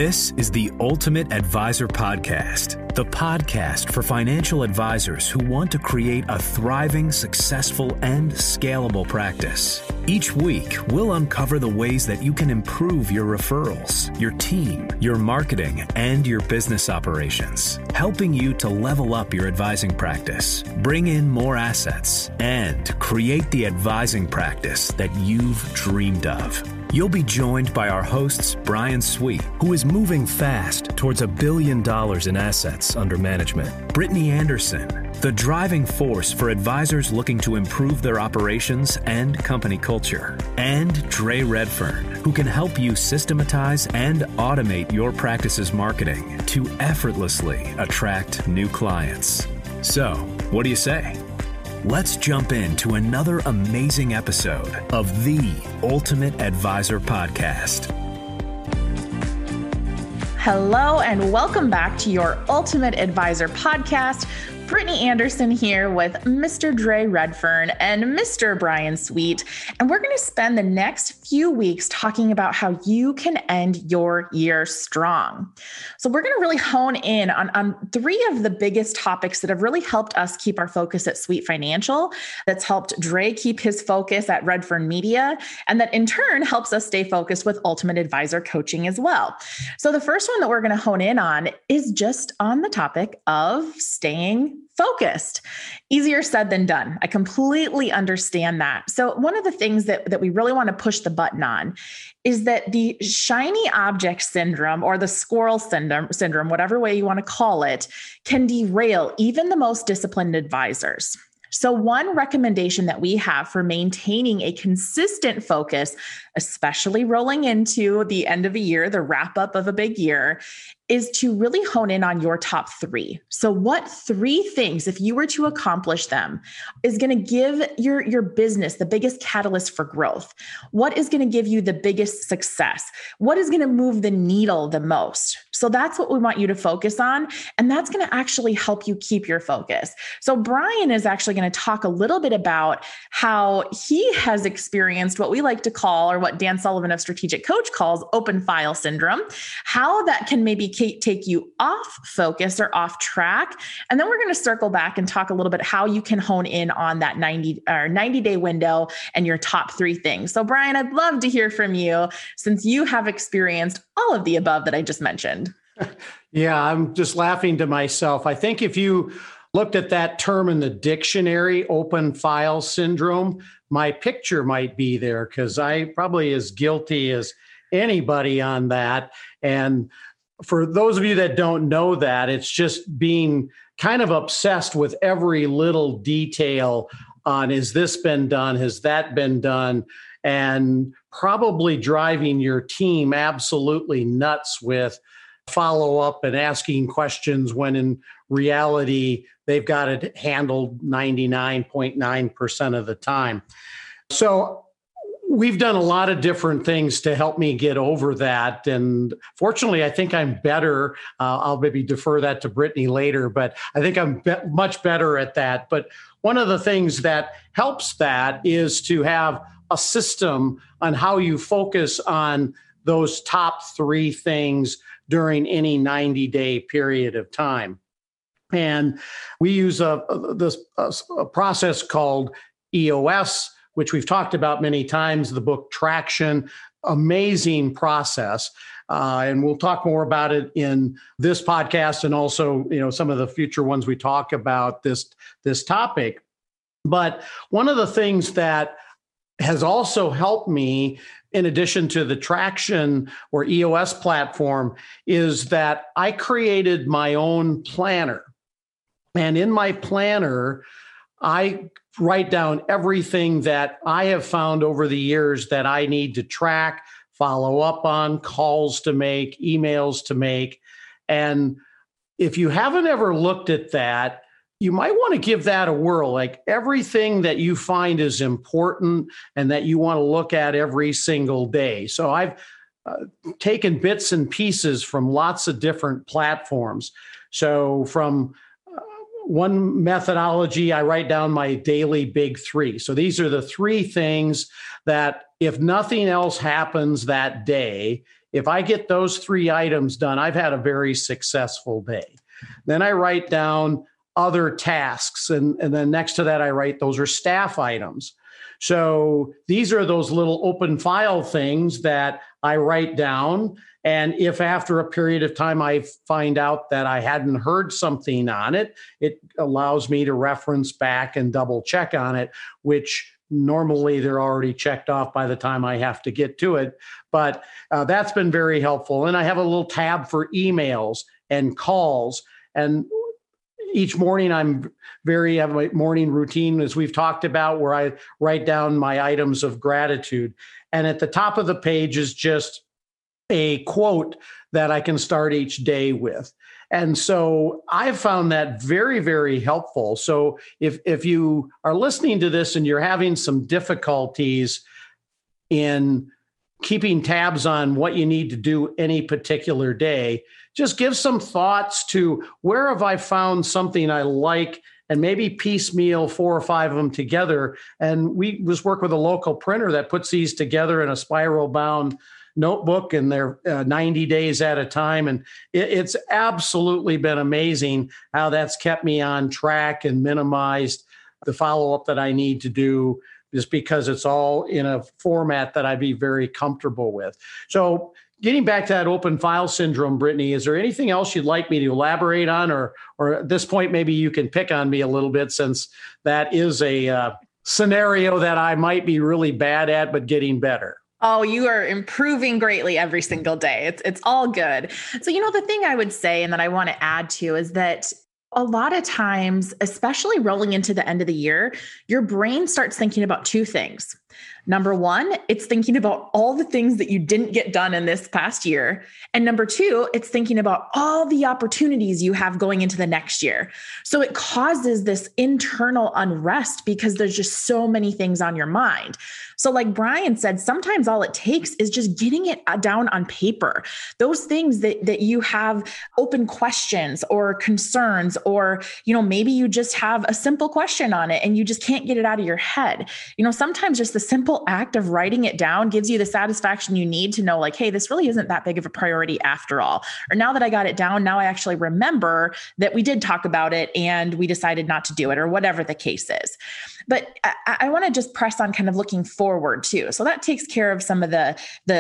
This is the Ultimate Advisor Podcast, the podcast for financial advisors who want to create a thriving, successful, and scalable practice. Each week, we'll uncover the ways that you can improve your referrals, your team, your marketing, and your business operations, helping you to level up your advising practice, bring in more assets, and create the advising practice that you've dreamed of. You'll be joined by our hosts, Brian Sweet, who is moving fast towards $1 billion in assets under management, Brittany Anderson, the driving force for advisors looking to improve their operations and company culture, and Dre Redfern, who can help you systematize and automate your practice's marketing to effortlessly attract new clients. So, what do you say? Let's jump into another amazing episode of the Ultimate Advisor Podcast. Hello, and welcome back to your Ultimate Advisor Podcast. Brittany Anderson here with Mr. Dre Redfern and Mr. Brian Sweet. And we're going to spend the next few weeks talking about how you can end your year strong. So we're going to really hone in on three of the biggest topics that have really helped us keep our focus at Sweet Financial, that's helped Dre keep his focus at Redfern Media, and that in turn helps us stay focused with Ultimate Advisor Coaching as well. So the first one that we're going to hone in on is just on the topic of staying focused. Easier said than done. I completely understand that. So one of the things that we really want to push the button on is that the shiny object syndrome or the squirrel syndrome, whatever way you want to call it, can derail even the most disciplined advisors. So one recommendation that we have for maintaining a consistent focus, especially rolling into the end of a year, the wrap up of a big year, is to really hone in on your top three. So what three things, if you were to accomplish them, is going to give your business the biggest catalyst for growth? What is going to give you the biggest success? What is going to move the needle the most? So that's what we want you to focus on. And that's going to actually help you keep your focus. So Brian is actually going to talk a little bit about how he has experienced what we like to call, or what Dan Sullivan of Strategic Coach calls, open file syndrome, how that can maybe take you off focus or off track. And then we're going to circle back and talk a little bit how you can hone in on that 90-day window and your top three things. So Brian, I'd love to hear from you since you have experienced all of the above that I just mentioned. Yeah, I'm just laughing to myself. I think if you looked at that term in the dictionary, open file syndrome, my picture might be there because I probably as guilty as anybody on that. And for those of you that don't know that, it's just being kind of obsessed with every little detail on, has this been done? Has that been done? And probably driving your team absolutely nuts with follow up and asking questions when in reality, they've got it handled 99.9% of the time. So we've done a lot of different things to help me get over that. And fortunately, I think I'm better. I'll maybe defer that to Brittany later, but I think I'm much better at that. But one of the things that helps that is to have a system on how you focus on those top three things during any 90-day period of time. And we use a process called EOS, which we've talked about many times, the book Traction, amazing process. And we'll talk more about it in this podcast and also, some of the future ones we talk about this topic. But one of the things that has also helped me, in addition to the Traction or EOS platform, is that I created my own planner. And in my planner, I write down everything that I have found over the years that I need to track, follow up on, calls to make, emails to make. And if you haven't ever looked at that, you might want to give that a whirl. Like everything that you find is important and that you want to look at every single day. So I've taken bits and pieces from lots of different platforms. So from one methodology, I write down my daily big three. So these are the three things that if nothing else happens that day, if I get those 3 items done, I've had a very successful day. Then I write down other tasks. And then next to that, I write those are staff items. So these are those little open file things that I write down. And if after a period of time I find out that I hadn't heard something on it, it allows me to reference back and double check on it, which normally they're already checked off by the time I have to get to it. But that's been very helpful. And I have a little tab for emails and calls. And each morning I have my morning routine, as we've talked about, where I write down my items of gratitude. And at the top of the page is just a quote that I can start each day with. And so I've found that very, very helpful. So if you are listening to this and you're having some difficulties in keeping tabs on what you need to do any particular day, just give some thoughts to where have I found something I like, and maybe piecemeal 4 or 5 of them together. And we just work with a local printer that puts these together in a spiral bound notebook, and they're 90 days at a time. And it's absolutely been amazing how that's kept me on track and minimized the follow-up that I need to do, just because it's all in a format that I'd be very comfortable with. So getting back to that open file syndrome, Brittany, is there anything else you'd like me to elaborate on? Or at this point, maybe you can pick on me a little bit, since that is a scenario that I might be really bad at, but getting better. Oh, you are improving greatly every single day. It's all good. So, the thing I would say, and that I want to add to, is that a lot of times, especially rolling into the end of the year, your brain starts thinking about 2 things. Number 1, it's thinking about all the things that you didn't get done in this past year. And number 2, it's thinking about all the opportunities you have going into the next year. So it causes this internal unrest because there's just so many things on your mind. So like Brian said, sometimes all it takes is just getting it down on paper. Those things that you have open questions or concerns, or, maybe you just have a simple question on it and you just can't get it out of your head. Sometimes just the simple act of writing it down gives you the satisfaction you need to know, like, hey, this really isn't that big of a priority after all. Or now that I got it down, now I actually remember that we did talk about it and we decided not to do it, or whatever the case is. But I want to just press on kind of looking forward too. So that takes care of some of the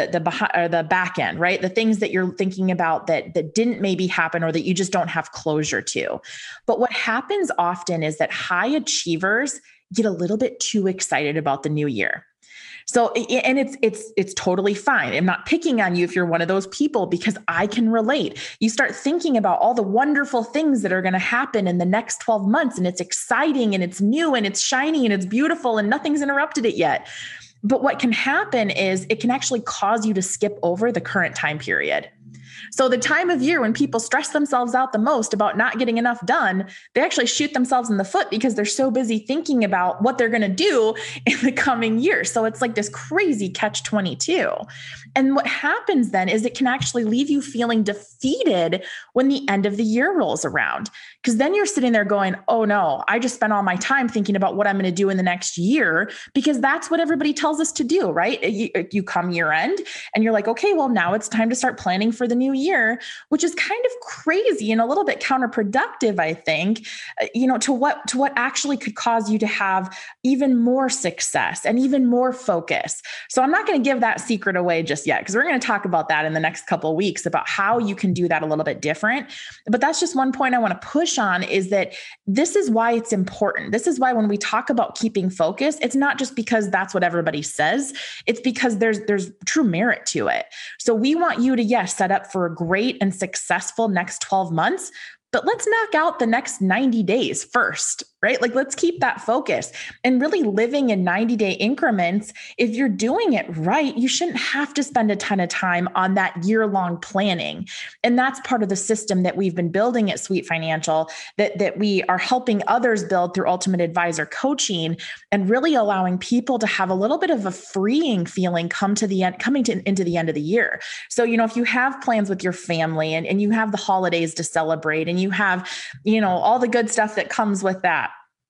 back end, right? The things that you're thinking about that didn't maybe happen, or that you just don't have closure to. But what happens often is that high achievers get a little bit too excited about the new year. So, and it's totally fine. I'm not picking on you if you're one of those people, because I can relate. You start thinking about all the wonderful things that are going to happen in the next 12 months, and it's exciting and it's new and it's shiny and it's beautiful and nothing's interrupted it yet. But what can happen is it can actually cause you to skip over the current time period. So the time of year when people stress themselves out the most about not getting enough done, they actually shoot themselves in the foot because they're so busy thinking about what they're going to do in the coming year. So it's like this crazy catch-22. And what happens then is it can actually leave you feeling defeated when the end of the year rolls around. Because then you're sitting there going, oh no, I just spent all my time thinking about what I'm going to do in the next year, because that's what everybody tells us to do, right? You come year end and you're like, okay, well now it's time to start planning for the new year, which is kind of crazy and a little bit counterproductive, I think, to what actually could cause you to have even more success and even more focus. So I'm not going to give that secret away just yet, because we're going to talk about that in the next couple of weeks about how you can do that a little bit different. But that's just one point I want to push on, is that this is why it's important. This is why when we talk about keeping focus, it's not just because that's what everybody says. It's because there's true merit to it. So we want you to, yes, set up for a great and successful next 12 months, but let's knock out the next 90 days first, right? Like, let's keep that focus and really living in 90-day increments. If you're doing it right, you shouldn't have to spend a ton of time on that year-long planning. And that's part of the system that we've been building at Sweet Financial, that we are helping others build through Ultimate Advisor coaching, and really allowing people to have a little bit of a freeing feeling into the end of the year. So, if you have plans with your family and you have the holidays to celebrate, and you have, all the good stuff that comes with that,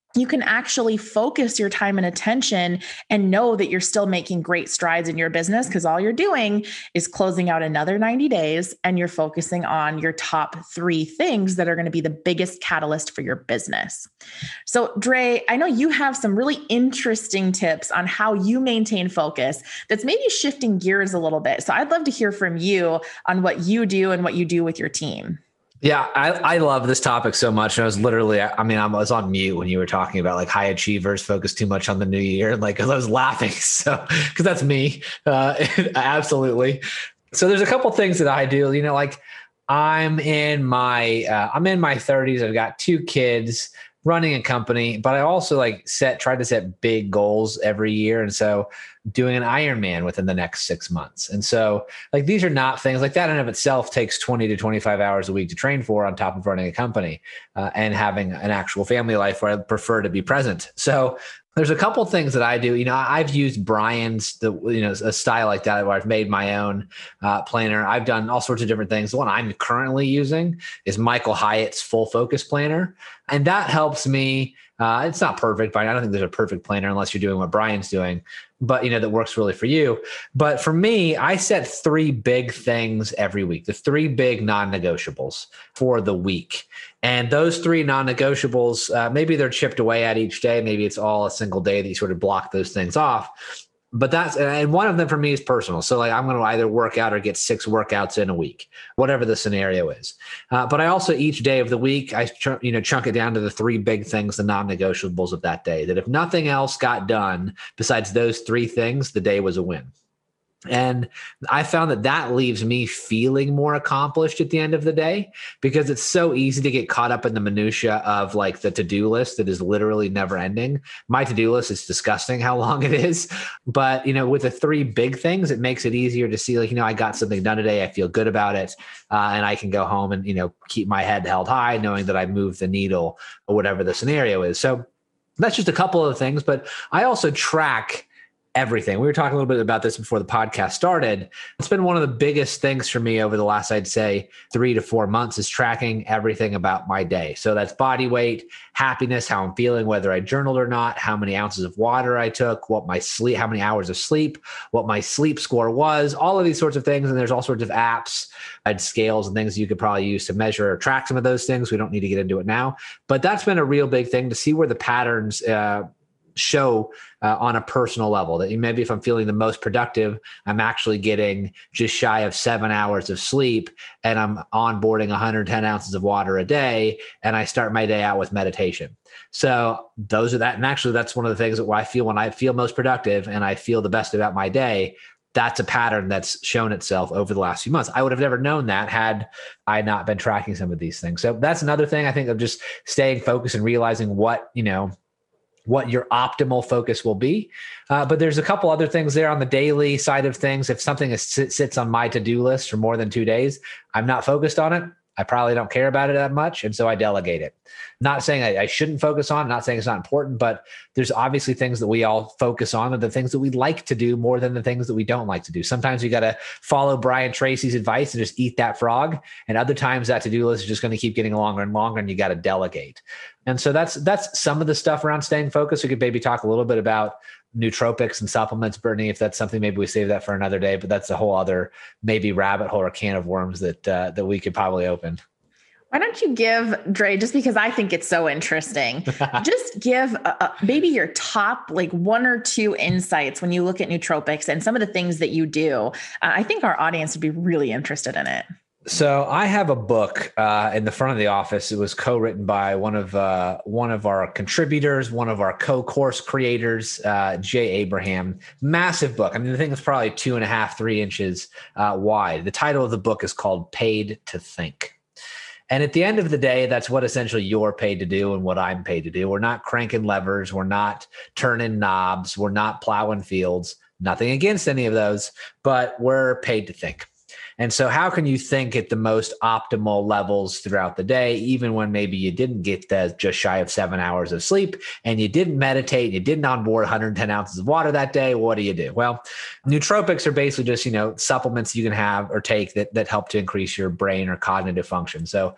you can actually focus your time and attention and know that you're still making great strides in your business, because all you're doing is closing out another 90 days and you're focusing on your top 3 things that are going to be the biggest catalyst for your business. So Dre, I know you have some really interesting tips on how you maintain focus that's maybe shifting gears a little bit. So I'd love to hear from you on what you do and what you do with your team. Yeah, I love this topic so much. And I was literally, I was on mute when you were talking about like high achievers focus too much on the new year. Like, cause I was laughing. So, cause that's me. Absolutely. So there's a couple things that I do, like I'm in my 30s. I've got 2 kids, running a company, but I also tried to set big goals every year. And so doing an Ironman within the next 6 months. And so these are not things like that in and of itself takes 20 to 25 hours a week to train for, on top of running a company and having an actual family life where I prefer to be present. So there's a couple of things that I do. I've used Brian's, a style like that where I've made my own planner. I've done all sorts of different things. The one I'm currently using is Michael Hyatt's Full Focus Planner. And that helps me. It's not perfect, but I don't think there's a perfect planner unless you're doing what Brian's doing, but that works really for you. But for me, I set 3 big things every week, the 3 big non-negotiables for the week. And those 3 non-negotiables, maybe they're chipped away at each day. Maybe it's all a single day that you sort of block those things off. But and one of them for me is personal. So I'm going to either work out or get 6 workouts in a week, whatever the scenario is. But I also, each day of the week, I chunk it down to the 3 big things, the non-negotiables of that day, that if nothing else got done besides those 3 things, the day was a win. And I found that leaves me feeling more accomplished at the end of the day, because it's so easy to get caught up in the minutia of the to-do list that is literally never ending. My to-do list is disgusting how long it is. But, with the 3 big things, it makes it easier to see, I got something done today. I feel good about it. And I can go home and, keep my head held high, knowing that I moved the needle or whatever the scenario is. So that's just a couple of things, but I also track everything. We were talking a little bit about this before the podcast started. It's been one of the biggest things for me over the last, I'd say 3 to 4 months, is tracking everything about my day. So that's body weight, happiness, how I'm feeling, whether I journaled or not, how many ounces of water I took, what my sleep, how many hours of sleep, what my sleep score was, all of these sorts of things. And there's all sorts of apps and scales and things you could probably use to measure or track some of those things. We don't need to get into it now, but that's been a real big thing to see where the patterns show on a personal level, that maybe if I'm feeling the most productive, I'm actually getting just shy of 7 hours of sleep, and I'm onboarding 110 ounces of water a day, and I start my day out with meditation. So those are that. And actually that's one of the things that I feel when I feel most productive and I feel the best about my day. That's a pattern that's shown itself over the last few months. I would have never known that had I not been tracking some of these things. So that's another thing, I think, of just staying focused and realizing what your optimal focus will be. But there's a couple other things there on the daily side of things. If something sits on my to-do list for more than 2 days, I'm not focused on it. I probably don't care about it that much. And so I delegate it. Not saying I shouldn't focus on it, not saying it's not important, but there's obviously things that we all focus on, and the things that we like to do more than the things that we don't like to do. Sometimes you got to follow Brian Tracy's advice and just eat that frog. And other times that to-do list is just going to keep getting longer and longer, and you got to delegate. And so that's some of the stuff around staying focused. We could maybe talk a little bit about nootropics and supplements, Brittany, if that's something, maybe we save that for another day, but that's a whole other maybe rabbit hole or can of worms that we could probably open. Why don't you give, Dre, just because I think it's so interesting, just give maybe your top 1 or 2 insights when you look at nootropics and some of the things that you do. I think our audience would be really interested in it. So I have a book in the front of the office. It was co-written by one of our contributors, one of our co-course creators, Jay Abraham. Massive book. I mean, the thing is probably 2.5, 3 inches wide. The title of the book is called Paid to Think. And at the end of the day, that's what essentially you're paid to do and what I'm paid to do. We're not cranking levers. We're not turning knobs. We're not plowing fields. Nothing against any of those, but we're paid to think. And so how can you think at the most optimal levels throughout the day, even when maybe you didn't get the just shy of 7 hours of sleep and you didn't meditate, you didn't onboard 110 ounces of water that day? What do? Well, nootropics are basically just, supplements you can have or take that help to increase your brain or cognitive function. So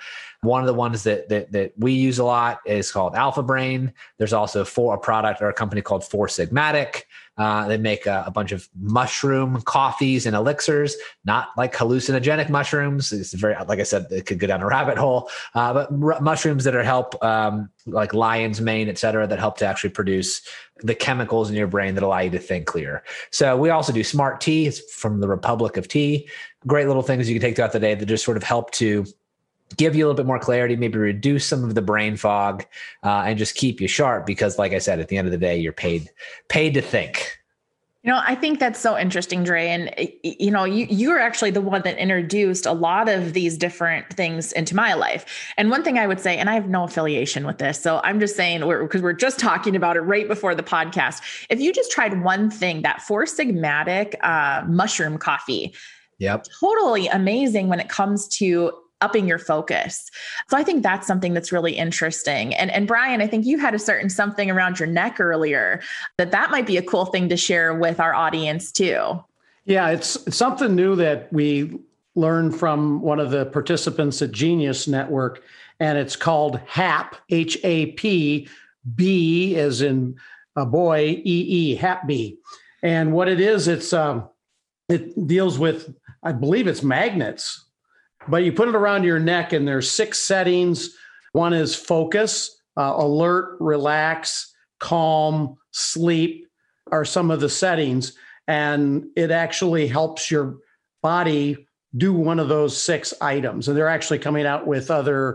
One of the ones that we use a lot is called Alpha Brain. There's also a product or a company called Four Sigmatic. They make a bunch of mushroom coffees and elixirs, not like hallucinogenic mushrooms. It's very, like I said, it could go down a rabbit hole, but mushrooms that are help, like lion's mane, et cetera, that help to actually produce the chemicals in your brain that allow you to think clear. So we also do Smart Tea. It's from the Republic of Tea. Great little things you can take throughout the day that just sort of help to give you a little bit more clarity, maybe reduce some of the brain fog, and just keep you sharp. Because like I said, at the end of the day, you're paid to think. I think that's so interesting, Dre. And, you're actually the one that introduced a lot of these different things into my life. And one thing I would say, and I have no affiliation with this, so I'm just saying, because we're just talking about it right before the podcast. If you just tried one thing, that Four Sigmatic mushroom coffee, yep, totally amazing when it comes to upping your focus. So I think that's something that's really interesting. And Brian, I think you had a certain something around your neck earlier that might be a cool thing to share with our audience too. Yeah, it's something new that we learned from one of the participants at Genius Network, and it's called HAP, H-A-P, B as in a boy, E-E, HAP B. And what it is, it deals with, I believe it's magnets. But you put it around your neck, and there's 6 settings. One is focus, alert, relax, calm, sleep are some of the settings. And it actually helps your body do one of those 6 items. And they're actually coming out with other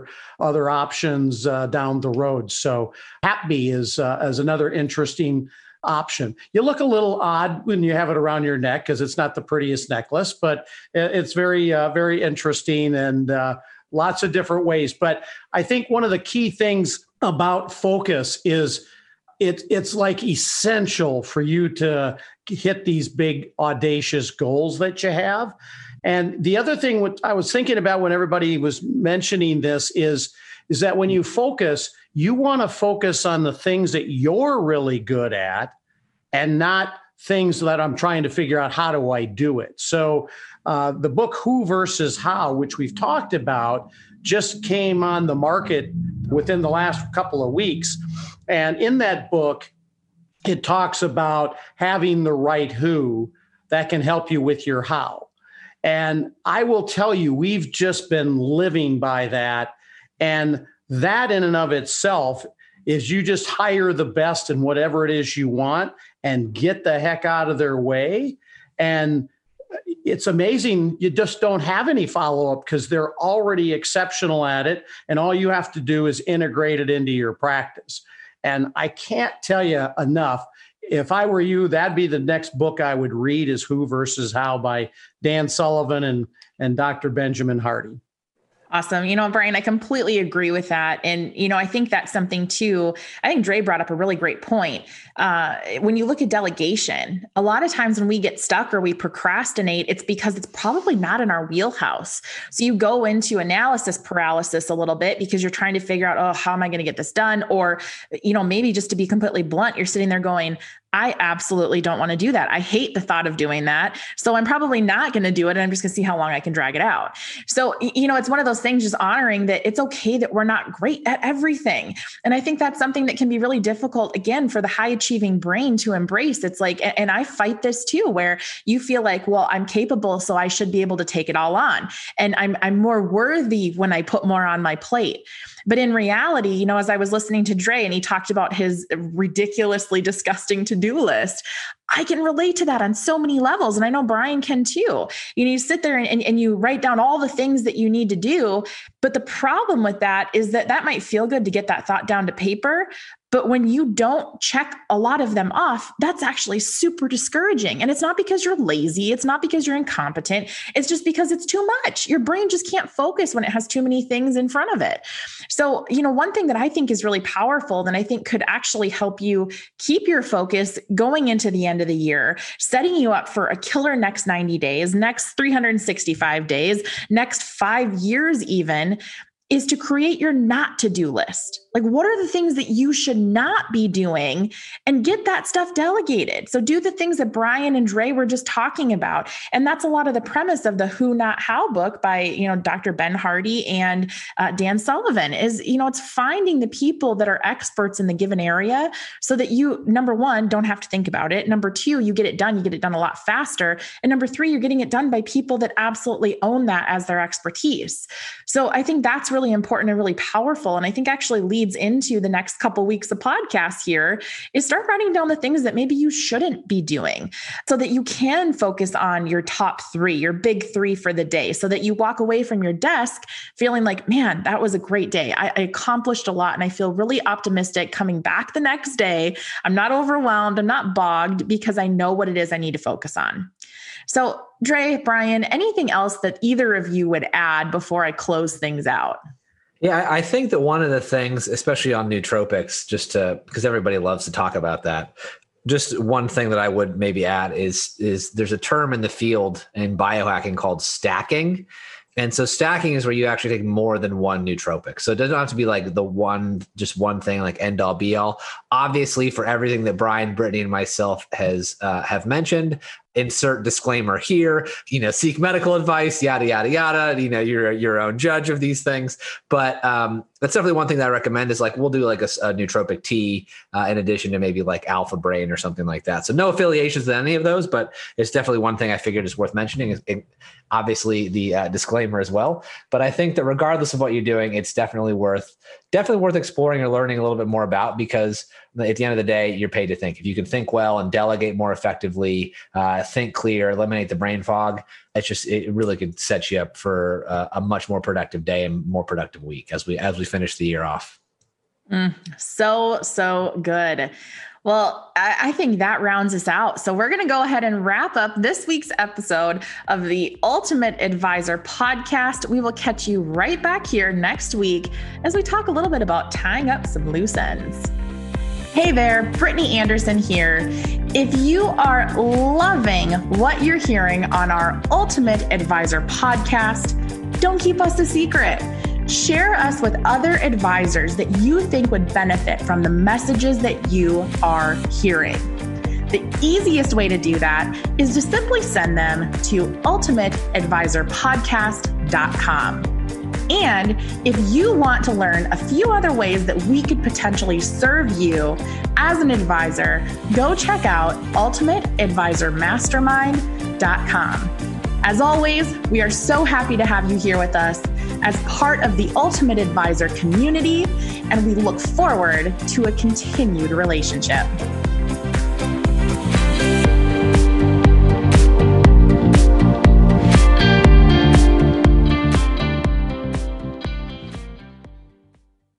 options down the road. So HAPB is another interesting option. You look a little odd when you have it around your neck because it's not the prettiest necklace, but it's very, very interesting and lots of different ways. But I think one of the key things about focus is it's like essential for you to hit these big audacious goals that you have. And the other thing what I was thinking about when everybody was mentioning this is that when you focus, you want to focus on the things that you're really good at and not things that I'm trying to figure out, how do I do it? So the book, Who versus How, which we've talked about, just came on the market within the last couple of weeks. And in that book, it talks about having the right who that can help you with your how. And I will tell you, we've just been living by that. And that in and of itself is you just hire the best in whatever it is you want and get the heck out of their way. And it's amazing. You just don't have any follow-up because they're already exceptional at it. And all you have to do is integrate it into your practice. And I can't tell you enough. If I were you, that'd be the next book I would read is Who versus How by Dan Sullivan and Dr. Benjamin Hardy. Awesome. Brian, I completely agree with that. And, I think that's something too. I think Dre brought up a really great point. When you look at delegation, a lot of times when we get stuck or we procrastinate, it's because it's probably not in our wheelhouse. So you go into analysis paralysis a little bit because you're trying to figure out, how am I going to get this done? Or, maybe just to be completely blunt, you're sitting there going, I absolutely don't want to do that. I hate the thought of doing that. So I'm probably not going to do it. And I'm just going to see how long I can drag it out. So, it's one of those things, just honoring that it's okay that we're not great at everything. And I think that's something that can be really difficult, again, for the high achieving brain to embrace. It's like, and I fight this too, where you feel like, well, I'm capable, so I should be able to take it all on. And I'm more worthy when I put more on my plate. But in reality, as I was listening to Dre and he talked about his ridiculously disgusting to-do list, I can relate to that on so many levels. And I know Brian can too. You sit there and you write down all the things that you need to do. But the problem with that is that might feel good to get that thought down to paper. But when you don't check a lot of them off, that's actually super discouraging. And it's not because you're lazy. It's not because you're incompetent. It's just because it's too much. Your brain just can't focus when it has too many things in front of it. So, one thing that I think is really powerful that I think could actually help you keep your focus going into the end of the year, setting you up for a killer next 90 days, next 365 days, next 5 years even, is to create your not to-do list. Like, what are the things that you should not be doing, and get that stuff delegated. So do the things that Brian and Dre were just talking about. And that's a lot of the premise of the Who Not How book by, Dr. Ben Hardy and Dan Sullivan is, it's finding the people that are experts in the given area so that you, number one, don't have to think about it. Number two, you get it done a lot faster. And number three, you're getting it done by people that absolutely own that as their expertise. So I think that's really important and really powerful. And I think actually leads into the next couple of weeks of podcasts here is start writing down the things that maybe you shouldn't be doing so that you can focus on your top three, your big three for the day, so that you walk away from your desk feeling like, man, that was a great day. I accomplished a lot and I feel really optimistic coming back the next day. I'm not overwhelmed. I'm not bogged because I know what it is I need to focus on. So Dre, Brian, anything else that either of you would add before I close things out? Yeah, I think that one of the things, especially on nootropics, because everybody loves to talk about that, just one thing that I would maybe add is there's a term in the field in biohacking called stacking. And so stacking is where you actually take more than one nootropic. So it doesn't have to be like just one thing, like end all be all. Obviously, for everything that Brian, Brittany, and myself have mentioned, insert disclaimer here, seek medical advice, yada, yada, yada. You're your own judge of these things. But that's definitely one thing that I recommend is like, we'll do like a nootropic tea in addition to maybe like Alpha Brain or something like that. So no affiliations with any of those, but it's definitely one thing I figured is worth mentioning. Obviously the disclaimer as well. But I think that regardless of what you're doing, it's definitely worth exploring or learning a little bit more about, because at the end of the day, you're paid to think. If you can think well and delegate more effectively, think clear, eliminate the brain fog, it really could set you up for a much more productive day and more productive week as we finish the year off. So good. Well, I think that rounds us out. So we're going to go ahead and wrap up this week's episode of the Ultimate Advisor podcast. We will catch you right back here next week as we talk a little bit about tying up some loose ends. Hey there, Brittany Anderson here. If you are loving what you're hearing on our Ultimate Advisor podcast, don't keep us a secret. Share us with other advisors that you think would benefit from the messages that you are hearing. The easiest way to do that is to simply send them to ultimateadvisorpodcast.com. And if you want to learn a few other ways that we could potentially serve you as an advisor, go check out ultimateadvisormastermind.com. As always, we are so happy to have you here with us as part of the Ultimate Advisor community, and we look forward to a continued relationship.